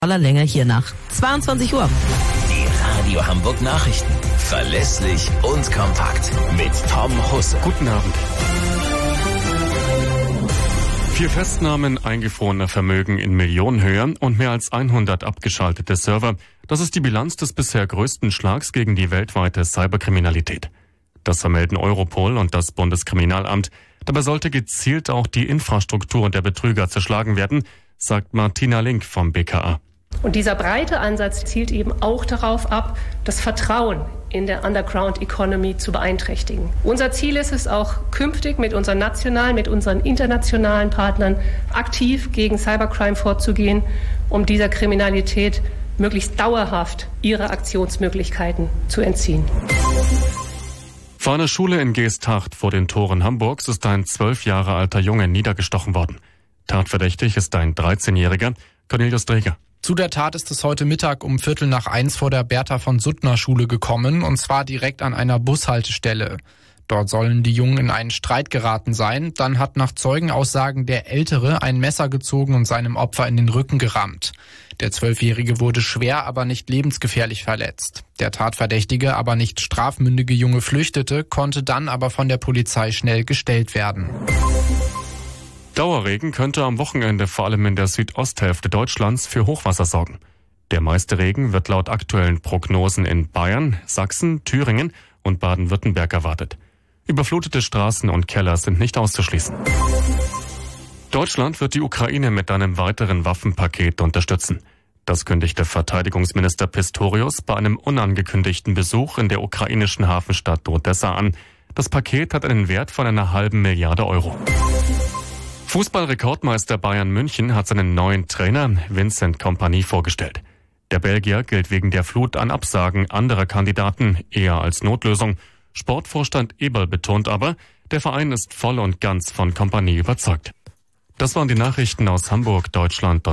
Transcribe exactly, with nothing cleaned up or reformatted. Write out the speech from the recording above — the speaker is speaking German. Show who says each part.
Speaker 1: voller Länge hier nach zweiundzwanzig Uhr.
Speaker 2: Die Radio Hamburg Nachrichten. Verlässlich und kompakt. Mit Tom Husse.
Speaker 3: Guten Abend. Vier Festnahmen, eingefrorene Vermögen in Millionenhöhe und mehr als hundert abgeschaltete Server. Das ist die Bilanz des bisher größten Schlags gegen die weltweite Cyberkriminalität. Das vermelden Europol und das Bundeskriminalamt. Dabei sollte gezielt auch die Infrastruktur der Betrüger zerschlagen werden, sagt Martina Link vom B K A.
Speaker 4: Und dieser breite Ansatz zielt eben auch darauf ab, das Vertrauen in der Underground Economy zu beeinträchtigen. Unser Ziel ist es auch künftig mit unseren nationalen, mit unseren internationalen Partnern aktiv gegen Cybercrime vorzugehen, um dieser Kriminalität möglichst dauerhaft ihre Aktionsmöglichkeiten zu entziehen.
Speaker 3: Vor einer Schule in Geesthacht vor den Toren Hamburgs ist ein zwölf Jahre alter Junge niedergestochen worden. Tatverdächtig ist ein dreizehnjähriger, Cornelius Dreger.
Speaker 5: Zu der Tat ist es heute Mittag um Viertel nach eins vor der Bertha von Suttner Schule gekommen, und zwar direkt an einer Bushaltestelle. Dort sollen die Jungen in einen Streit geraten sein. Dann hat nach Zeugenaussagen der Ältere ein Messer gezogen und seinem Opfer in den Rücken gerammt. Der Zwölfjährige wurde schwer, aber nicht lebensgefährlich verletzt. Der Tatverdächtige, aber nicht strafmündige Junge flüchtete, konnte dann aber von der Polizei schnell gestellt werden.
Speaker 3: Dauerregen könnte am Wochenende vor allem in der Südosthälfte Deutschlands für Hochwasser sorgen. Der meiste Regen wird laut aktuellen Prognosen in Bayern, Sachsen, Thüringen und Baden-Württemberg erwartet. Überflutete Straßen und Keller sind nicht auszuschließen. Deutschland wird die Ukraine mit einem weiteren Waffenpaket unterstützen. Das kündigte Verteidigungsminister Pistorius bei einem unangekündigten Besuch in der ukrainischen Hafenstadt Odessa an. Das Paket hat einen Wert von einer halben Milliarde Euro. Fußballrekordmeister Bayern München hat seinen neuen Trainer Vincent Kompany vorgestellt. Der Belgier gilt wegen der Flut an Absagen anderer Kandidaten eher als Notlösung. Sportvorstand Eberl betont aber, der Verein ist voll und ganz von Kompany überzeugt. Das waren die Nachrichten aus Hamburg, Deutschland.